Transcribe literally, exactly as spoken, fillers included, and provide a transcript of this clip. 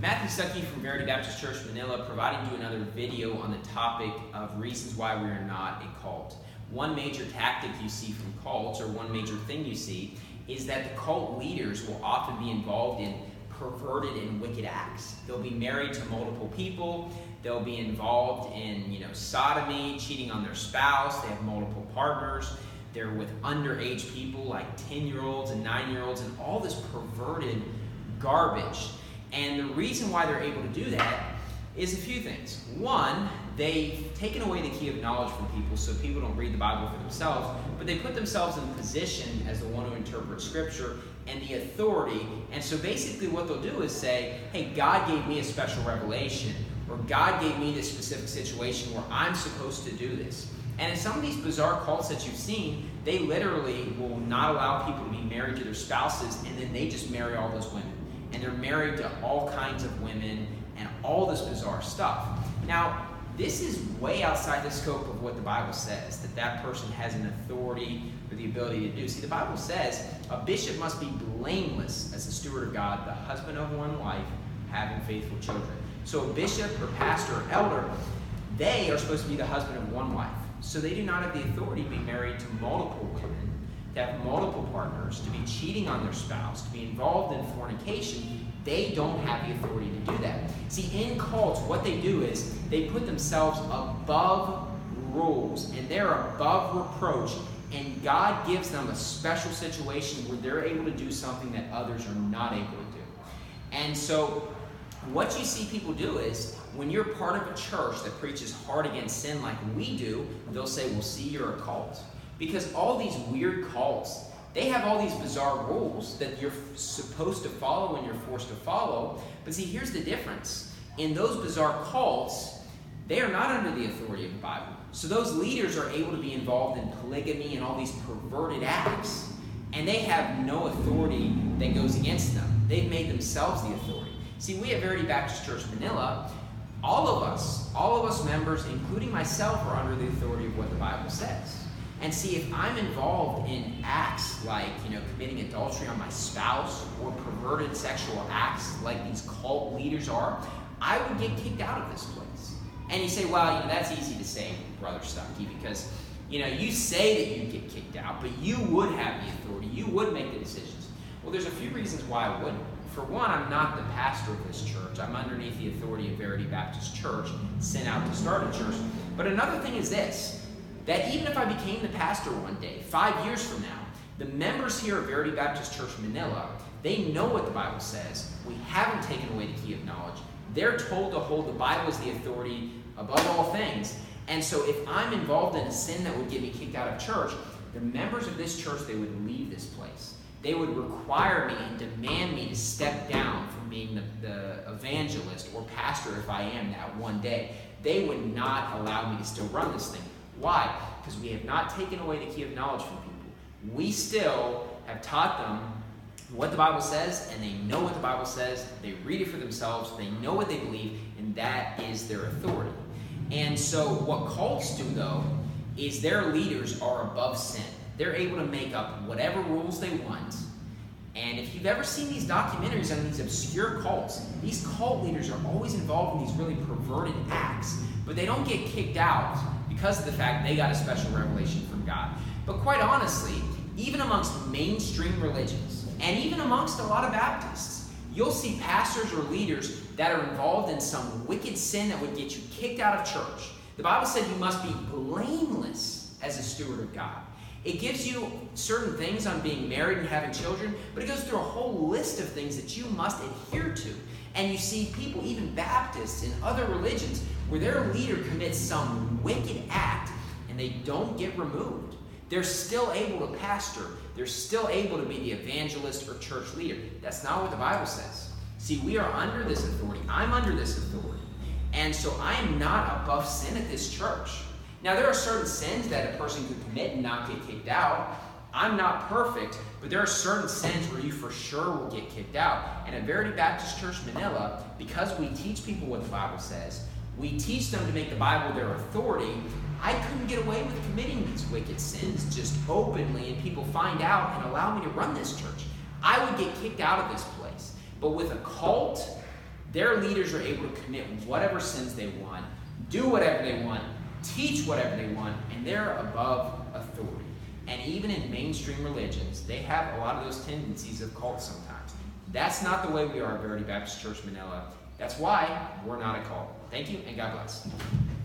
Matthew Stuckey from Verity Baptist Church, Manila, providing you another video on the topic of reasons why we are not a cult. One major tactic you see from cults, or one major thing you see, is that the cult leaders will often be involved in perverted and wicked acts. They'll be married to multiple people. They'll be involved in, you know, sodomy, cheating on their spouse. They have multiple partners. They're with underage people like ten-year-olds and nine-year-olds and all this perverted garbage. And the reason why they're able to do that is a few things. One, they've taken away the key of knowledge from people so people don't read the Bible for themselves, but they put themselves in position as the one who interprets Scripture and the authority. And so basically what they'll do is say, hey, God gave me a special revelation, or God gave me this specific situation where I'm supposed to do this. And in some of these bizarre cults that you've seen, they literally will not allow people to be married to their spouses, and then they just marry all those women. And they're married to all kinds of women and all this bizarre stuff. Now, this is way outside the scope of what the Bible says, that that person has an authority or the ability to do. See, the Bible says a bishop must be blameless as a steward of God, the husband of one wife, having faithful children. So a bishop or pastor or elder, they are supposed to be the husband of one wife. So they do not have the authority to be married to multiple women, to have multiple partners, to be cheating on their spouse, to be involved in fornication. They don't have the authority to do that. See, in cults, what they do is they put themselves above rules, and they're above reproach, and God gives them a special situation where they're able to do something that others are not able to do. And so what you see people do is, when you're part of a church that preaches hard against sin like we do, they'll say, well, see, you're a cult. Because all these weird cults, they have all these bizarre rules that you're supposed to follow and you're forced to follow. But see, here's the difference. In those bizarre cults, they are not under the authority of the Bible. So those leaders are able to be involved in polygamy and all these perverted acts, and they have no authority that goes against them. They've made themselves the authority. See, we at Verity Baptist Church, Manila, all of us, all of us members, including myself, are under the authority of what the Bible says. And see, if I'm involved in acts like, you know, committing adultery on my spouse or perverted sexual acts like these cult leaders are, I would get kicked out of this place. And you say, well, you know, that's easy to say, Brother Stuckey, because, you know, you say that you get kicked out, but you would have the authority. You would make the decisions. Well, there's a few reasons why I wouldn't. For one, I'm not the pastor of this church. I'm underneath the authority of Verity Baptist Church, sent out to start a church. But another thing is this, that even if I became the pastor one day, five years from now, the members here at Verity Baptist Church, Manila, they know what the Bible says. We haven't taken away the key of knowledge. They're told to hold the Bible as the authority above all things. And so if I'm involved in a sin that would get me kicked out of church, the members of this church, they would leave this place. They would require me and demand me to step down from being the, the evangelist or pastor if I am that one day. They would not allow me to still run this thing. Why? Because we have not taken away the key of knowledge from people. We still have taught them what the Bible says, and they know what the Bible says. They read it for themselves. They know what they believe, and that is their authority. And so what cults do, though, is their leaders are above sin. They're able to make up whatever rules they want. And if you've ever seen these documentaries on these obscure cults, these cult leaders are always involved in these really perverted acts, but they don't get kicked out because of the fact they got a special revelation from God. But quite honestly, even amongst mainstream religions, and even amongst a lot of Baptists, you'll see pastors or leaders that are involved in some wicked sin that would get you kicked out of church. The Bible said you must be blameless as a steward of God. It gives you certain things on being married and having children, but it goes through a whole list of things that you must adhere to. And you see people, even Baptists and other religions, where their leader commits some wicked act and they don't get removed. They're still able to pastor. They're still able to be the evangelist or church leader. That's not what the Bible says. See, we are under this authority. I'm under this authority. And so I am not above sin at this church. Now, there are certain sins that a person could commit and not get kicked out. I'm not perfect, but there are certain sins where you for sure will get kicked out. And at Verity Baptist Church, Manila, because we teach people what the Bible says, we teach them to make the Bible their authority. I couldn't get away with committing these wicked sins just openly and people find out and allow me to run this church. I would get kicked out of this place. But with a cult, Their leaders are able to commit whatever sins they want, do whatever they want, teach whatever they want, and they're above authority. And even in mainstream religions, they have a lot of those tendencies of cults sometimes. That's not the way we are at Verity Baptist Church Manila. That's why we're not a cult. Thank you, and God bless.